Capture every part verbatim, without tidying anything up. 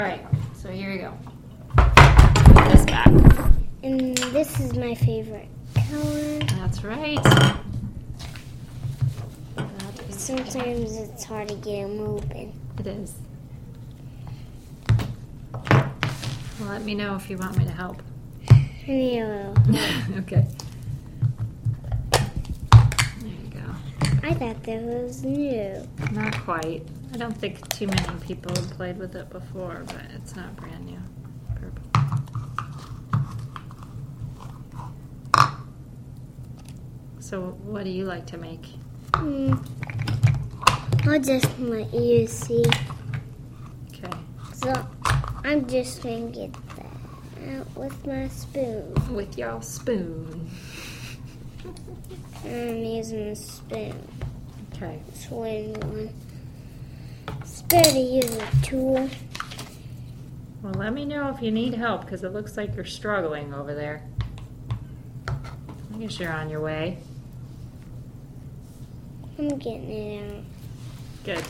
Alright, so here you go. Put this back. And this is my favorite color. That's right. That is Sometimes it's hard to get them open. It is. Well, let me know if you want me to help. Yeah. Okay. There you go. I thought that was new. Not quite. I don't think too many people have played with it before, but it's not brand new. Purple. So what do you like to make? Hmm. I'll just let you see. Okay. So I'm just going to get that out with my spoon. With your spoon. I'm using a spoon. Okay. Swing one. It's better to use a tool. Well, let me know if you need help, because it looks like you're struggling over there. I guess you're on your way. I'm getting it out. Good.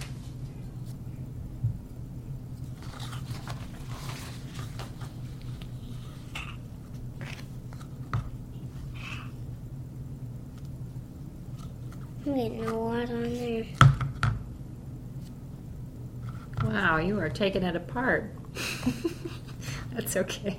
I'm getting a lot on there. Wow, you are taking it apart. That's okay.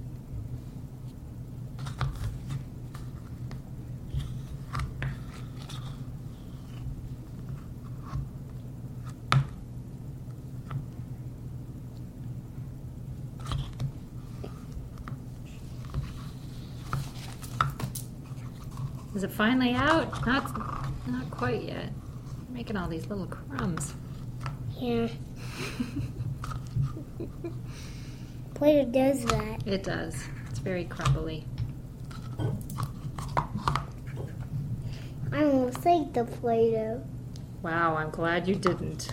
Is it finally out? Not, not quite yet. You're making all these little crumbs. Yeah. Play-Doh does that. It does. It's very crumbly. I almost like the Play-Doh. Wow, I'm glad you didn't.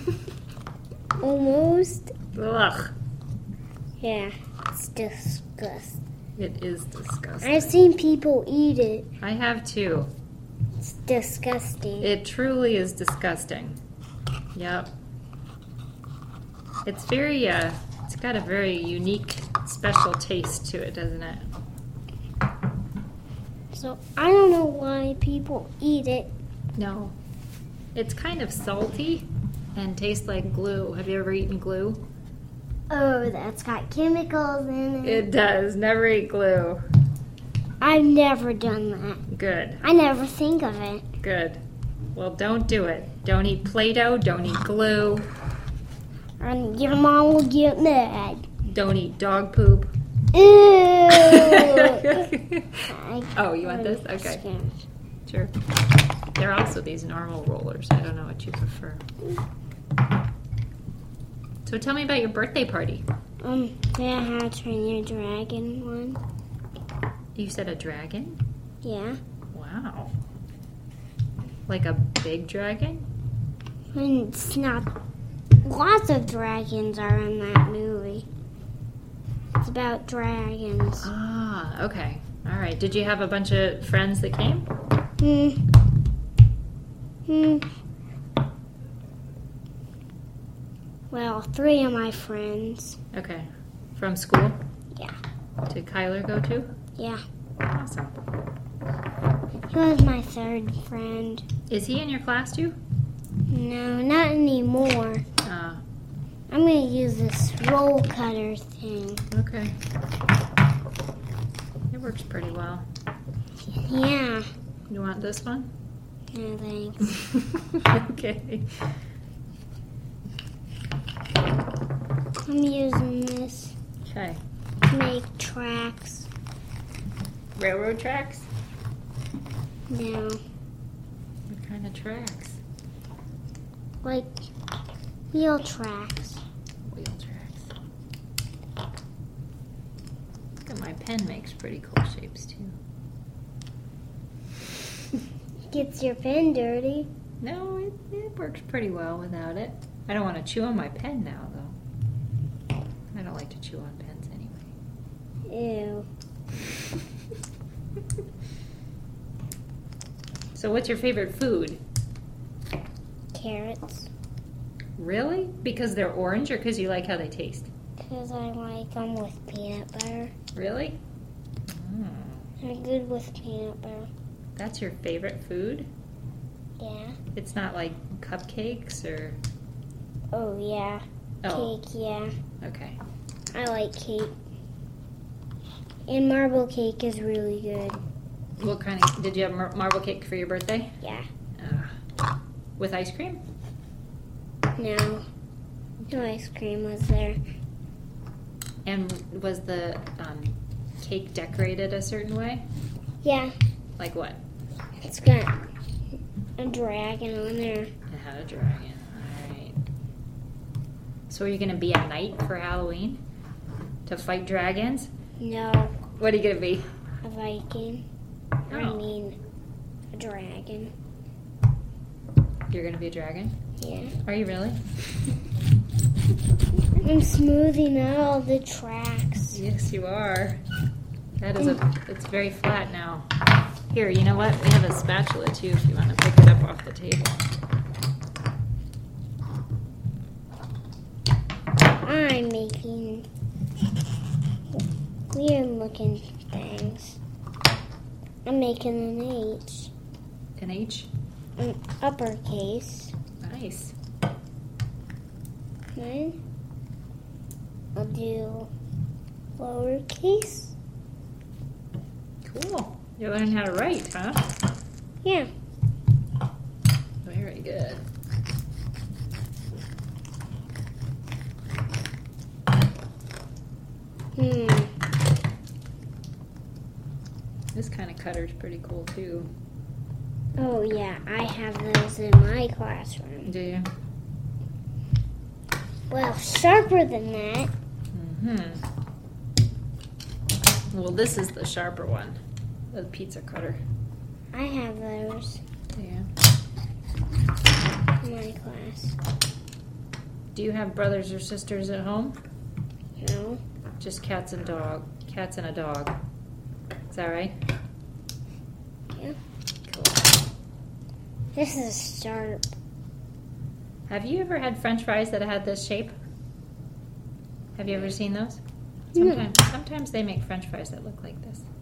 Almost. Ugh. Yeah, it's disgusting. It is disgusting. I've seen people eat it. I have too. It's disgusting. It truly is disgusting. Yep. It's very, uh, it's got a very unique, special taste to it, doesn't it? So I don't know why people eat it. No. It's kind of salty and tastes like glue. Have you ever eaten glue? Oh, that's got chemicals in it. It does. Never eat glue. I've never done that. Good. I never think of it. Good. Well, don't do it. Don't eat Play-Doh. Don't eat glue. And your mom will get mad. Don't eat dog poop. Ew! Oh, you want this? Okay. Sure. There are also these normal rollers. I don't know what you prefer. So tell me about your birthday party. Um, yeah, I had to train your dragon one. You said a dragon? Yeah. Wow. Like a big dragon? And it's not. Lots of dragons are in that movie. It's about dragons. Ah, okay. All right. Did you have a bunch of friends that came? Hmm. Hmm. Well, three of my friends. Okay. From school? Yeah. Did Kyler go too? Yeah. Awesome. He was my third friend. Is he in your class too? No, not anymore. Uh, I'm going to use this roll cutter thing. okay. It works pretty well. Yeah. You want this one? No, thanks. Okay. I'm using this Okay. to make tracks. Railroad tracks? No. What kind of tracks? Like wheel tracks. Wheel tracks. Look at my pen makes pretty cool shapes too. Gets your pen dirty. No, it, it works pretty well without it. I don't want to chew on my pen now, though. I don't like to chew on pens anyway. Ew. So what's your favorite food? Carrots. Really? Because they're orange or because you like how they taste? Because I like them with peanut butter. Really? Mm. They're good with peanut butter. That's your favorite food? Yeah. It's not like cupcakes or... Oh, yeah. Oh. Cake, yeah. Okay. I like cake. And marble cake is really good. What kind of... Did you have mar- marble cake for your birthday? Yeah. Uh, with ice cream? No. No ice cream was there. And was the um, cake decorated a certain way? Yeah. Like what? It's got a dragon on there. It had a dragon. All right. So are you going to be a knight for Halloween? To fight dragons? No. What are you going to be? A Viking. I Oh. mean, a dragon. You're going to be a dragon? Yeah. Are you really? I'm smoothing out all the tracks. Yes, you are. That is a... It's very flat now. Here, you know what? We have a spatula, too, if you want to pick it up off the table. I'm making weird-looking things. I'm making an H. An H? An uppercase. Nice. Then I'll do lowercase. Cool. You learned how to write, huh? Yeah. Very good. Hmm. This kind of cutter's pretty cool, too. Oh, yeah. I have those in my classroom. Do you? Well, sharper than that. Mm-hmm. Well, this is the sharper one. The pizza cutter. I have those Yeah. in my class. Do you have brothers or sisters at home? No. Just cats and dog. Cats and a dog. Is that right? Yeah. Cool. This is sharp. Have you ever had French fries that had this shape? Have you ever seen those? No. Sometimes, sometimes they make French fries that look like this.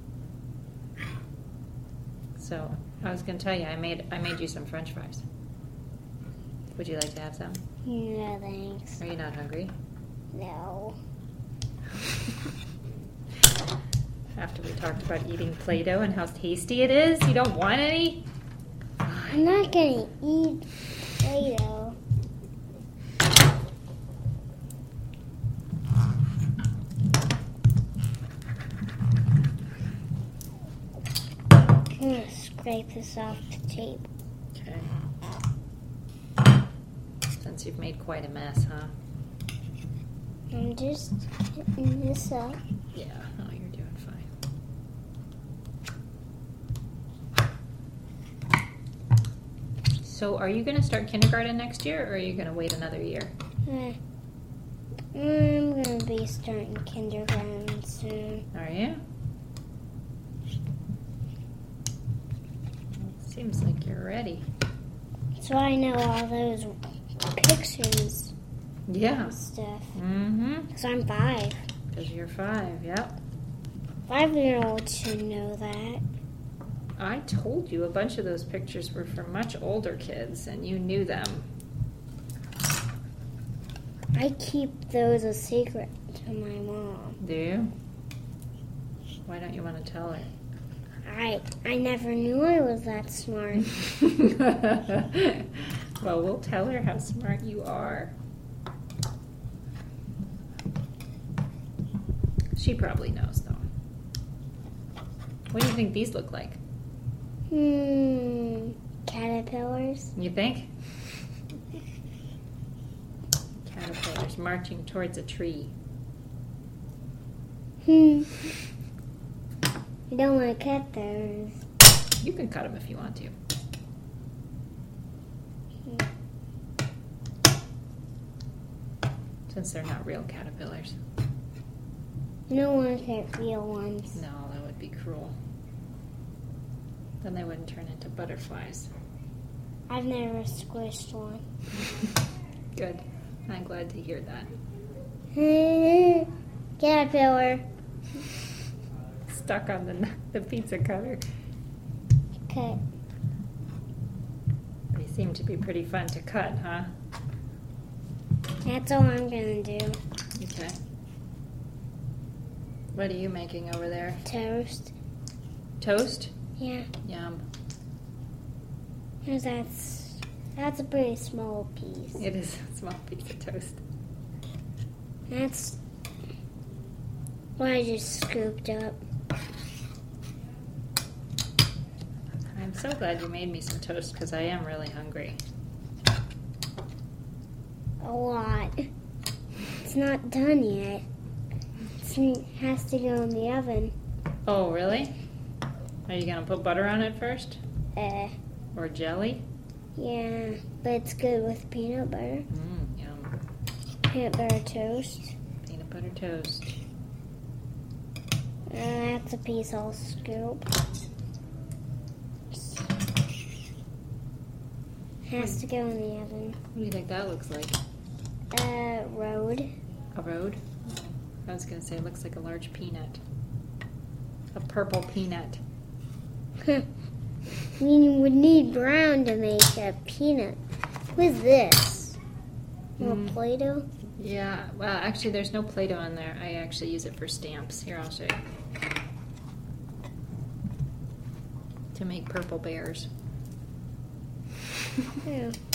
So I was going to tell you, I made I made you some French fries. Would you like to have some? No, thanks. Are you not hungry? No. After we talked about eating Play-Doh and how tasty it is, you don't want any? I'm not gonna eat Play-Doh. I'm gonna scrape this off the table. Okay. Since you've made quite a mess, huh? I'm just hitting this up. Yeah, no, you're doing fine. So are you going to start kindergarten next year, or are you going to wait another year? Uh, I'm gonna be starting kindergarten soon. Are you? Seems like you're ready. So I know all those pictures Yeah. and stuff. Mm-hmm. Because I'm five. Because you're five, yep. Five-year-olds should know that. I told you a bunch of those pictures were for much older kids, and you knew them. I keep those a secret to my mom. Do you? Why don't you want to tell her? I I never knew I was that smart. Well, we'll tell her how smart you are. She probably knows, though. What do you think these look like? Hmm. Caterpillars? You think? Caterpillars marching towards a tree. Hmm. I don't want to cut those. You can cut them if you want to. Since they're not real caterpillars. I don't want to cut real ones. No, that would be cruel. Then they wouldn't turn into butterflies. I've never squished one. Good. I'm glad to hear that. Caterpillar. Stuck on the the pizza cutter. Okay. They seem to be pretty fun to cut, huh? That's all I'm gonna do. Okay. What are you making over there? Toast. Toast? Yeah. Yum. Here's that's that's a pretty small piece. It is a small piece of toast. That's what I just scooped up. I'm so glad you made me some toast because I am really hungry. A lot. It's not done yet. It has to go in the oven. Oh, really? Are you going to put butter on it first? Uh, Or jelly? yeah, but it's good with peanut butter. Mmm, yum. Peanut butter toast. Peanut butter toast. Uh, that's a piece I'll scoop. Has to go in the oven. What do you think that looks like? Uh, road. A road? I was going to say it looks like a large peanut. A purple peanut. I mean, you would need brown to make a peanut. What is this? More Mm. Play-Doh? Yeah, well, actually, there's no Play-Doh on there. I actually use it for stamps. Here, I'll show you. To make purple bears. Yeah.